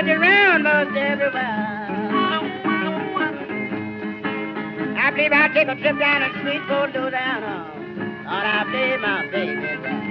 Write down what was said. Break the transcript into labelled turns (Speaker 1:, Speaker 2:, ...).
Speaker 1: you around most everywhere. I believe I'll take a trip down the street, go low down. Lord, I believe my baby there.